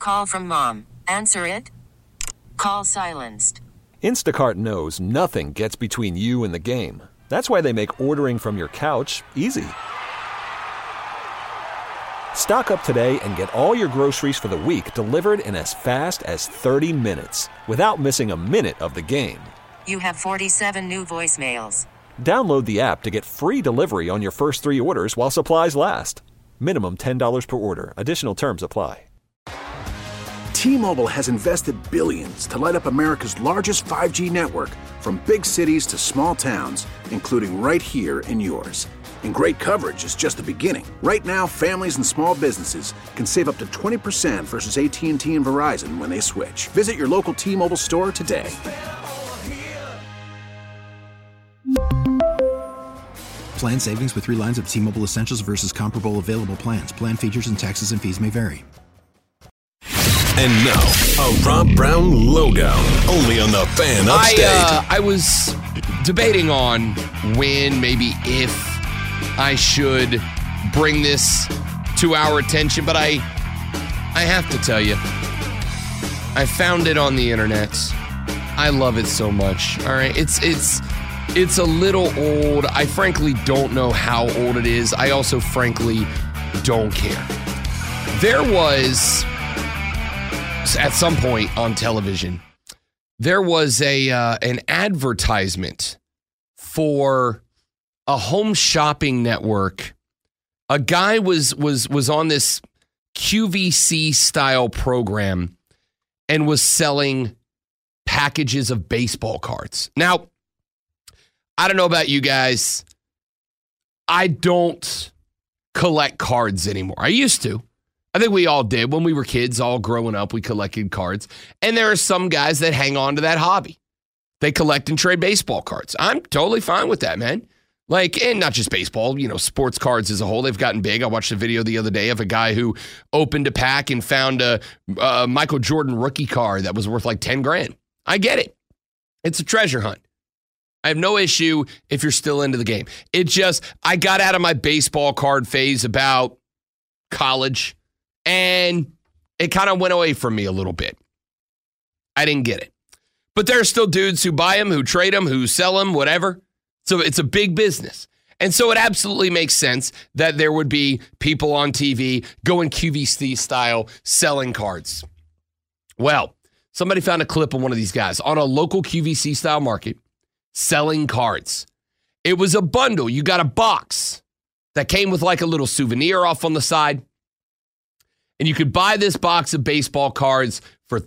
Call from mom. Answer it. Call silenced. Instacart knows nothing gets between you and the game. That's why they make ordering from your couch easy. Stock up today and get all your groceries for the week delivered in as fast as 30 minutes without missing a minute of the game. You have 47 new voicemails. Download the app to get free delivery on your first 3 orders while supplies last. Minimum $10 per order. Additional terms apply. T-Mobile has invested billions to light up America's largest 5G network, from big cities to small towns, including right here in yours. And great coverage is just the beginning. Right now, families and small businesses can save up to 20% versus AT&T and Verizon when they switch. Visit your local T-Mobile store today. Plan savings with 3 lines of T-Mobile Essentials versus comparable available plans. Plan features and taxes and fees may vary. And now, a Rob Brown logo, only on the Fan Upstate. I was debating on when, maybe if, I should bring this to our attention, but I have to tell you, I found it on the internet. I love it so much. All right, it's a little old. I frankly don't know how old it is. I also frankly don't care. There was, at some point on television, there was an advertisement for a home shopping network. A guy was on this QVC style program and was selling packages of baseball cards. Now, I don't know about you guys. I don't collect cards anymore. I used to. I think we all did. When we were kids, all growing up, we collected cards. And there are some guys that hang on to that hobby. They collect and trade baseball cards. I'm totally fine with that, man. Like, and not just baseball, sports cards as a whole. They've gotten big. I watched a video the other day of a guy who opened a pack and found a Michael Jordan rookie card that was worth like 10 grand. I get it. It's a treasure hunt. I have no issue if you're still into the game. I got out of my baseball card phase about college, and it kind of went away from me a little bit. I didn't get it. But there are still dudes who buy them, who trade them, who sell them, whatever. So it's a big business. And so it absolutely makes sense that there would be people on TV going QVC style selling cards. Well, somebody found a clip of one of these guys on a local QVC style market selling cards. It was a bundle. You got a box that came with like a little souvenir off on the side. And you could buy this box of baseball cards for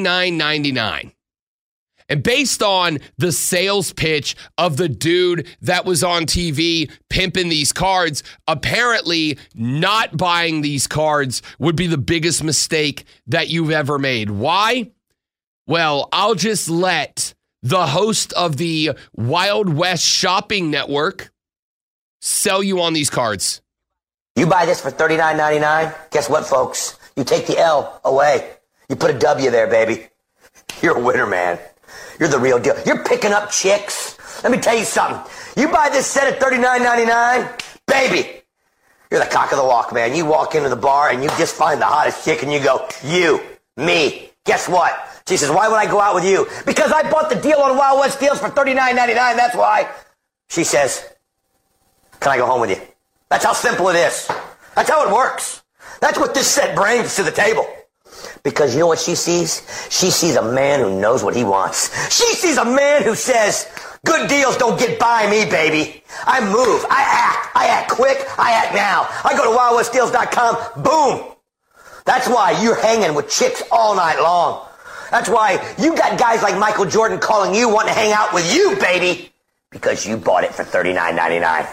$39.99. And based on the sales pitch of the dude that was on TV pimping these cards, apparently not buying these cards would be the biggest mistake that you've ever made. Why? Well, I'll just let the host of the Wild West Shopping Network sell you on these cards. You buy this for $39.99, guess what, folks? You take the L away. You put a W there, baby. You're a winner, man. You're the real deal. You're picking up chicks. Let me tell you something. You buy this set at $39.99, baby, you're the cock of the walk, man. You walk into the bar and you just find the hottest chick and you go, you, me. Guess what? She says, why would I go out with you? Because I bought the deal on Wild West Deals for $39.99, that's why. She says, can I go home with you? That's how simple it is. That's how it works. That's what this set brings to the table. Because you know what she sees? She sees a man who knows what he wants. She sees a man who says, good deals don't get by me, baby. I move, I act quick, I act now. I go to wildwestdeals.com, boom. That's why you're hanging with chicks all night long. That's why you got guys like Michael Jordan calling you, wanting to hang out with you, baby. Because you bought it for $39.99.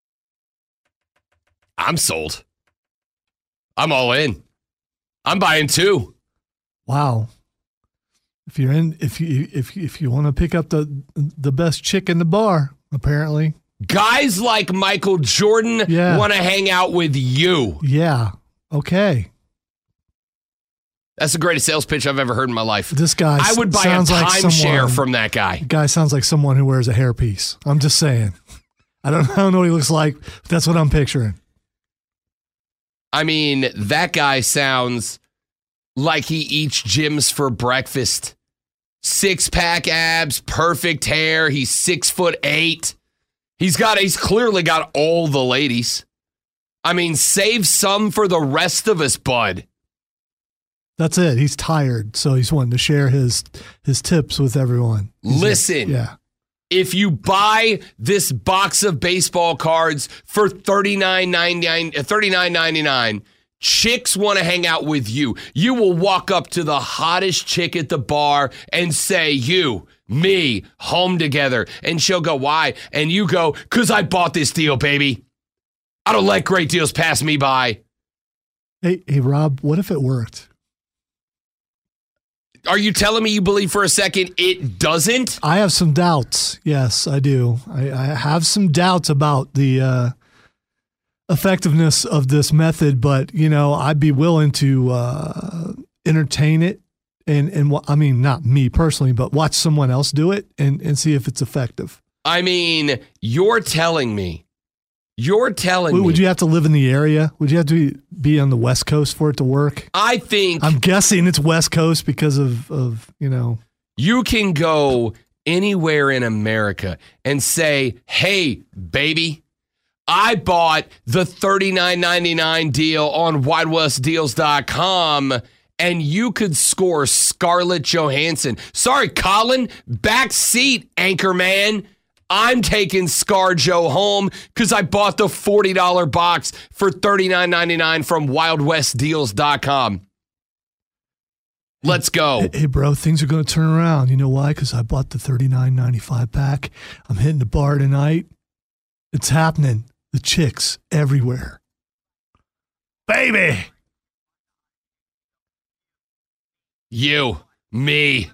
I'm sold. I'm all in. I'm buying 2. Wow. If you want to pick up the best chick in the bar, apparently. Guys like Michael Jordan want to hang out with you. Yeah. Okay. That's the greatest sales pitch I've ever heard in my life. This guy I would buy a timeshare from that guy. The guy sounds like someone who wears a hairpiece. I'm just saying. I don't know what he looks like, but that's what I'm picturing. I mean, that guy sounds like he eats Jim's for breakfast. 6-pack abs, perfect hair. He's 6'8". He's clearly got all the ladies. I mean, save some for the rest of us, bud. That's it. He's tired, so he's wanting to share his tips with everyone. Listen, if you buy this box of baseball cards for $39.99, chicks want to hang out with you. You will walk up to the hottest chick at the bar and say, you, me, home together. And she'll go, why? And you go, because I bought this deal, baby. I don't let great deals pass me by. Hey, Rob, what if it worked? Are you telling me you believe for a second it doesn't? I have some doubts. Yes, I do. I have some doubts about the effectiveness of this method, but, I'd be willing to entertain it and I mean, not me personally, but watch someone else do it and see if it's effective. I mean, you're telling me. Would you have to live in the area? Would you have to be on the West Coast for it to work? I'm guessing it's West Coast because of. You can go anywhere in America and say, hey, baby, I bought the $39.99 deal on WildWestDeals.com, and you could score Scarlett Johansson. Sorry, Colin, backseat anchor man. I'm taking ScarJo home because I bought the $40 box for $39.99 from WildWestDeals.com. Let's go. Hey, bro, things are going to turn around. You know why? Because I bought the $39.95 pack. I'm hitting the bar tonight. It's happening. The chicks everywhere. Baby. You, me.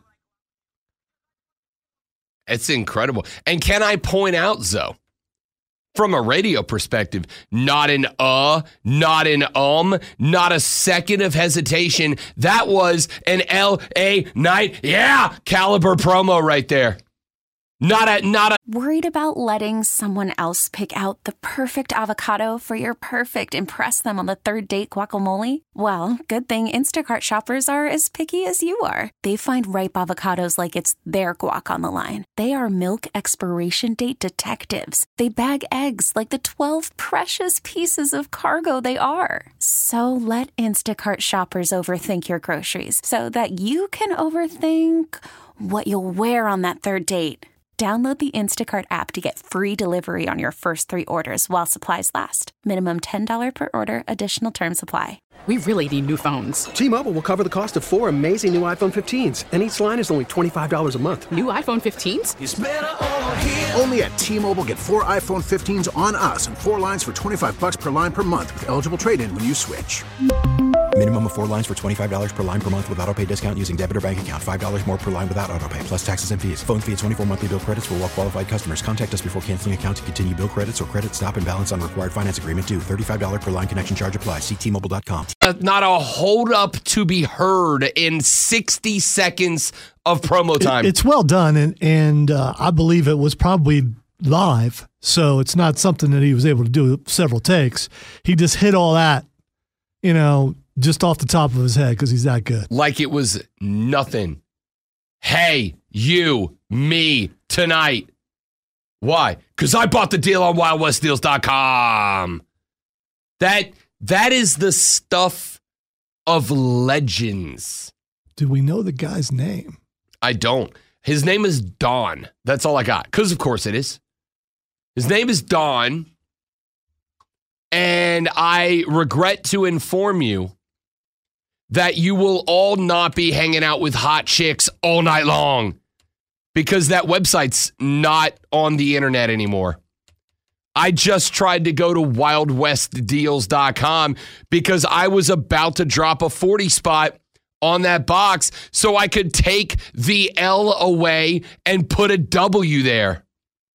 It's incredible. And can I point out, Zoe, from a radio perspective, not an not an not a second of hesitation. That was an L.A. Knight, caliber promo right there. Not a. Worried about letting someone else pick out the perfect avocado for your perfect impress them on the third date guacamole? Well, good thing Instacart shoppers are as picky as you are. They find ripe avocados like it's their guac on the line. They are milk expiration date detectives. They bag eggs like the 12 precious pieces of cargo they are. So let Instacart shoppers overthink your groceries so that you can overthink what you'll wear on that third date. Download the Instacart app to get free delivery on your first 3 orders while supplies last. Minimum $10 per order. Additional terms apply. We really need new phones. T-Mobile will cover the cost of 4 amazing new iPhone 15s, and each line is only $25 a month. New iPhone 15s? It's better over here. Only at T-Mobile, get 4 iPhone 15s on us and 4 lines for $25 per line per month with eligible trade-in when you switch. Minimum of 4 lines for $25 per line per month with autopay discount using debit or bank account. $5 more per line without autopay, plus taxes and fees. Phone fee at 24 monthly bill credits for well-qualified customers. Contact us before canceling account to continue bill credits or credit stop and balance on required finance agreement due. $35 per line connection charge applies. See T-Mobile.com. Not a hold up to be heard in 60 seconds of promo time. It's well done, and I believe it was probably live, so it's not something that he was able to do several takes. He just hit all that, just off the top of his head because he's that good. Like it was nothing. Hey, you, me, tonight. Why? Because I bought the deal on WildWestDeals.com. That is the stuff of legends. Do we know the guy's name? I don't. His name is Don. That's all I got. Because, of course, it is. His name is Don. And I regret to inform you that you will all not be hanging out with hot chicks all night long because that website's not on the internet anymore. I just tried to go to WildWestDeals.com because I was about to drop a 40 spot on that box so I could take the L away and put a W there.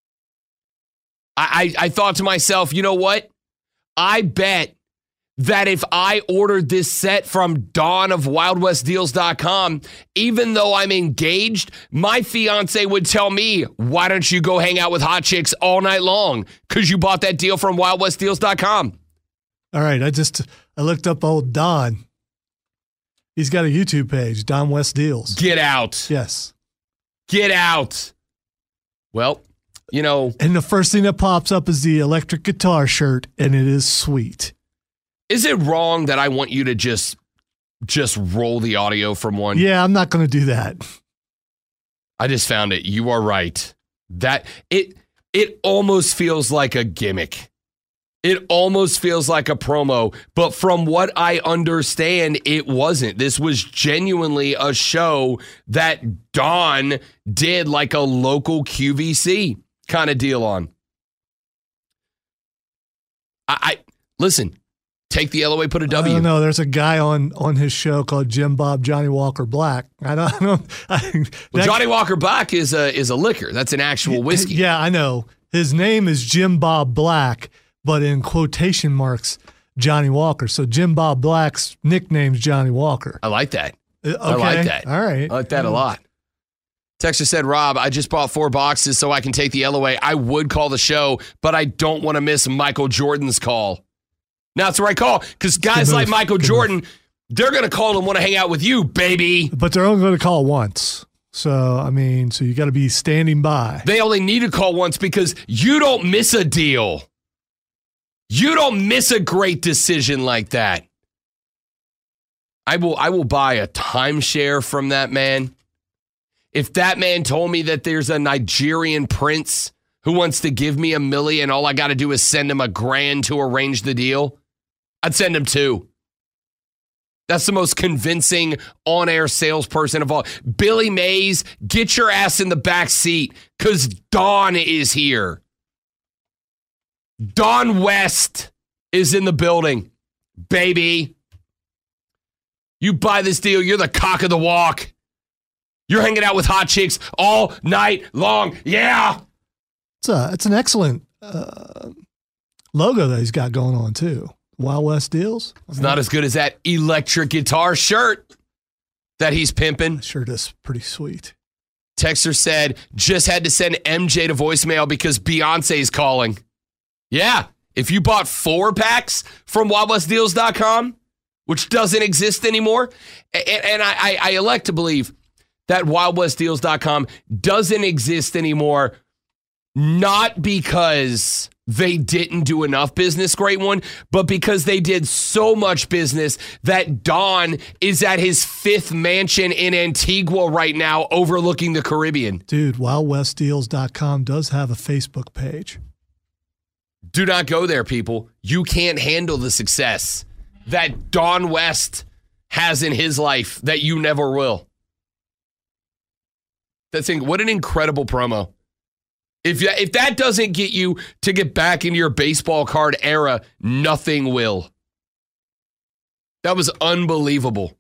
I thought to myself, you know what? I bet that if I ordered this set from Dawn of WildWestDeals.com, even though I'm engaged, my fiance would tell me, why don't you go hang out with hot chicks all night long? Because you bought that deal from WildWestDeals.com. All right, I looked up old Don. He's got a YouTube page, Don West Deals. Get out. Yes. Get out. Well, you know. And the first thing that pops up is the electric guitar shirt, and it is sweet. Is it wrong that I want you to just roll the audio from one? Yeah, I'm not going to do that. I just found it. You are right. That it almost feels like a gimmick. It almost feels like a promo, but from what I understand, it wasn't. This was genuinely a show that Don did like a local QVC kind of deal on. I listen, take the L away, put a W. I don't know. There's a guy on his show called Jim Bob Johnny Walker Black. Johnny Walker Black is a liquor. That's an actual whiskey. Yeah, I know. His name is Jim Bob Black, but in quotation marks, Johnny Walker. So Jim Bob Black's nickname's Johnny Walker. I like that. Okay. I like that. All right. I like that a lot. Texter said, Rob, I just bought 4 boxes so I can take the L away. I would call the show, but I don't want to miss Michael Jordan's call. Now it's the right call because guys like Michael Jordan, they're going to call and want to hang out with you, baby. But they're only going to call once. So you got to be standing by. They only need to call once because you don't miss a deal. You don't miss a great decision like that. I will buy a timeshare from that man. If that man told me that there's a Nigerian prince who wants to give me $1 million, all I got to do is send him $1,000 to arrange the deal, I'd send him 2. That's the most convincing on-air salesperson of all. Billy Mays, get your ass in the back seat because Don is here. Don West is in the building, baby. You buy this deal, you're the cock of the walk. You're hanging out with hot chicks all night long. Yeah. It's an excellent logo that he's got going on, too. Wild West Deals. It's not as good as that electric guitar shirt that he's pimping. That shirt is pretty sweet. Texter said, just had to send MJ to voicemail because Beyonce's calling. Yeah, if you bought 4 packs from WildWestDeals.com, which doesn't exist anymore, and I elect to believe that WildWestDeals.com doesn't exist anymore, not because they didn't do enough business, great one, but because they did so much business that Don is at his 5th mansion in Antigua right now overlooking the Caribbean. Dude, WildWestDeals.com does have a Facebook page. Do not go there, people. You can't handle the success that Don West has in his life that you never will. What an incredible promo. If that doesn't get you to get back into your baseball card era, nothing will. That was unbelievable.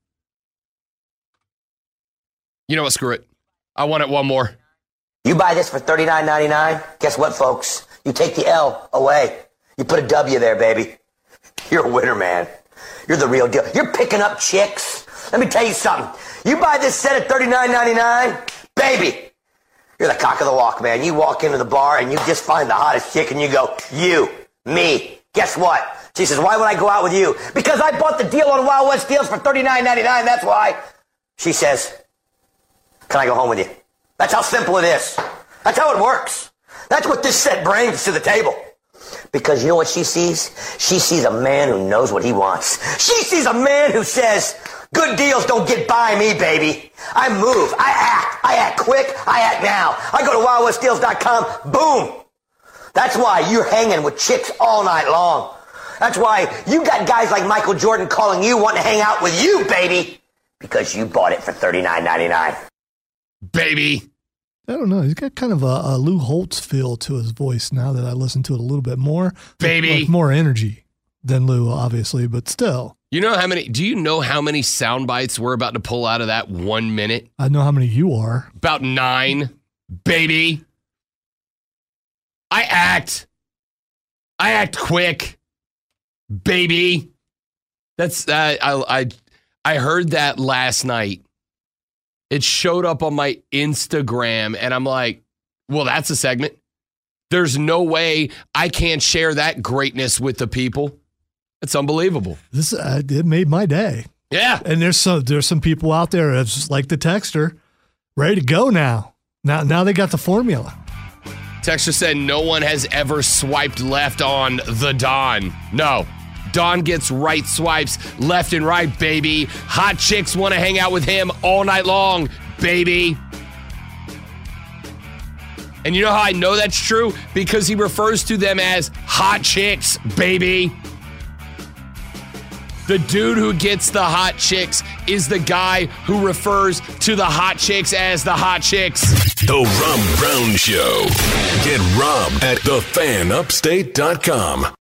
You know what? Screw it. I want it one more. You buy this for $39.99, guess what, folks? You take the L away. You put a W there, baby. You're a winner, man. You're the real deal. You're picking up chicks. Let me tell you something. You buy this set at $39.99, baby, you're the cock of the walk, man. You walk into the bar and you just find the hottest chick and you go, you, me. Guess what? She says, why would I go out with you? Because I bought the deal on Wild West Deals for $39.99, that's why. She says, can I go home with you? That's how simple it is. That's how it works. That's what this set brings to the table. Because you know what she sees? She sees a man who knows what he wants. She sees a man who says, good deals don't get by me, baby. I move. I act quick. I act now. I go to WildWestDeals.com. Boom. That's why you're hanging with chicks all night long. That's why you got guys like Michael Jordan calling you, wanting to hang out with you, baby. Because you bought it for $39.99. Baby. I don't know. He's got kind of a Lou Holtz feel to his voice now that I listen to it a little bit more. Baby. Like more energy than Lou, obviously, but still. Do you know how many sound bites we're about to pull out of that 1 minute? I know how many you are. About 9. Baby. I act quick. Baby. That's I heard that last night. It showed up on my Instagram, and I'm like, well, that's a segment. There's no way I can't share that greatness with the people. It's unbelievable. It made my day. Yeah. And there's some people out there that's like the texter, ready to go now. Now they got the formula. Texter said no one has ever swiped left on the Don. No. Don gets right swipes left and right, baby. Hot chicks want to hang out with him all night long, baby. And you know how I know that's true? Because he refers to them as hot chicks, baby. The dude who gets the hot chicks is the guy who refers to the hot chicks as the hot chicks. The Rob Brown Show. Get Rob at thefanupstate.com.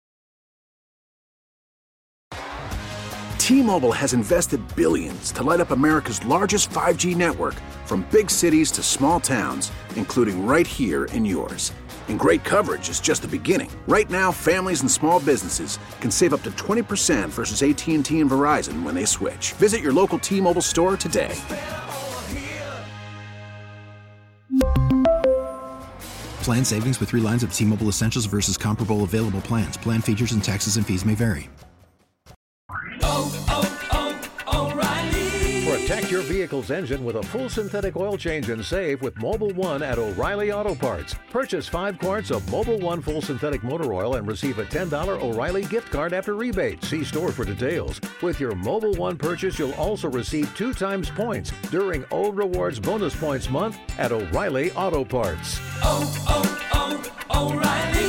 T-Mobile has invested billions to light up America's largest 5G network, from big cities to small towns, including right here in yours. And great coverage is just the beginning. Right now, families and small businesses can save up to 20% versus AT&T and Verizon when they switch. Visit your local T-Mobile store today. Plan savings with 3 lines of T-Mobile Essentials versus comparable available plans. Plan features and taxes and fees may vary. Protect your vehicle's engine with a full synthetic oil change and save with Mobil 1 at O'Reilly Auto Parts. Purchase 5 quarts of Mobil 1 full synthetic motor oil and receive a $10 O'Reilly gift card after rebate. See store for details. With your Mobil 1 purchase, you'll also receive 2 times points during O Rewards Bonus Points Month at O'Reilly Auto Parts. O'Reilly